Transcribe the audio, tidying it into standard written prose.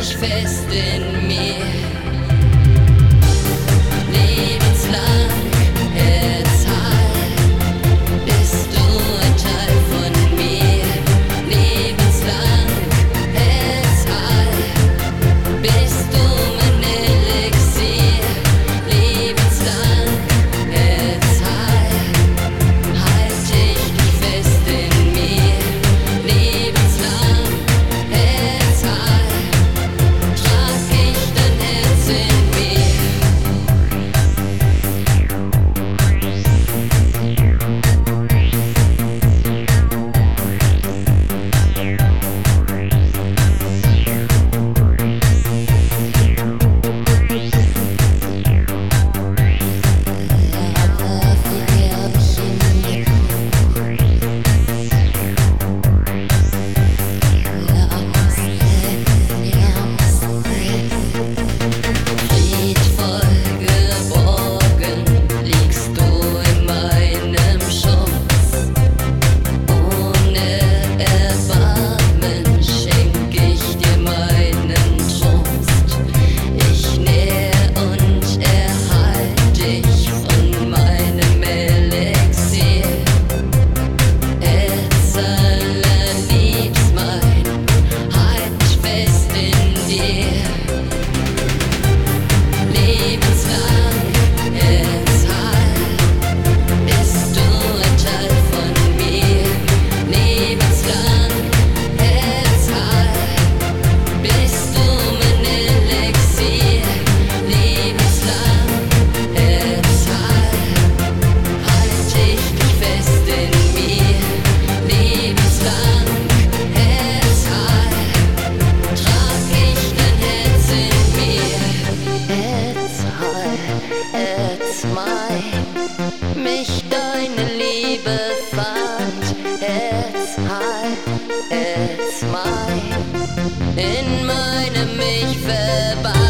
dich fest in mir. Lebenslang, Herzheil, bist du ein Teil von mir. Lebenslang, Herzheil, bist du mein Elixier. Lebenslang, Herzheil, halt ich dich fest in mir. Lebenslang, Herzheil, trag ich dein Herz in mir. Friedvoll geborgen liegst du in meinem Schoß. Ohne Erbarmen schenk ich dir meinen Trost. Ich nähr und erhalt dich von meinem Elixier. Erzähle liebst mein, halt dich fest in dir. Lebenslang, Herzheil, bist du ein Teil von mir. Lebenslang, Herzheil, bist du mein Elixier. Lebenslang, Herzheil, halt ich dich fest in mir. Lebenslang, Herzheil, trag ich dein Herz in mir. Herzheil, Herzmein, mich deine Liebe fand. Herzheil, Herzmein, in meinem Ich verband.